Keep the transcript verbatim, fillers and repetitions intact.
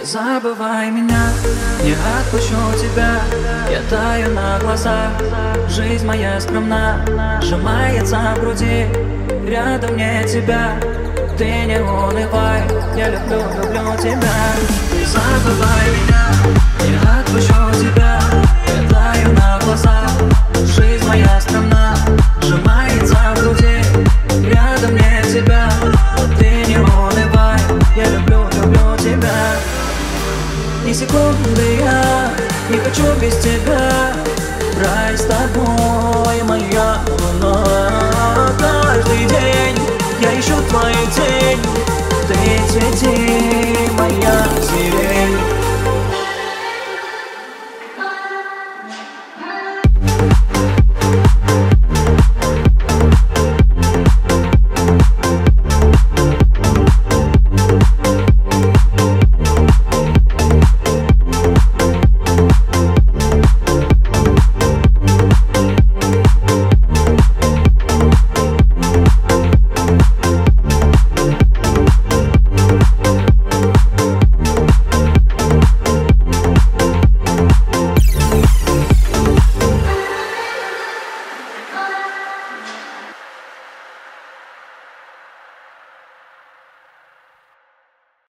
забывай меня, не отпущу тебя. Я таю на глазах, жизнь моя скромна, сжимается в груди, рядом нет тебя. Ты не унывай, я люблю, люблю тебя. Не забывай меня, не отпущу тебя. Я таю на глазах, жизнь моя скромна, сжимается в груди, рядом нет тебя. Ты не унывай, я люблю, люблю тебя. Ни секунды я не хочу без тебя. Рай с тобой, моя луна. Каждый день я ищу твою тень. Ты цвети, моя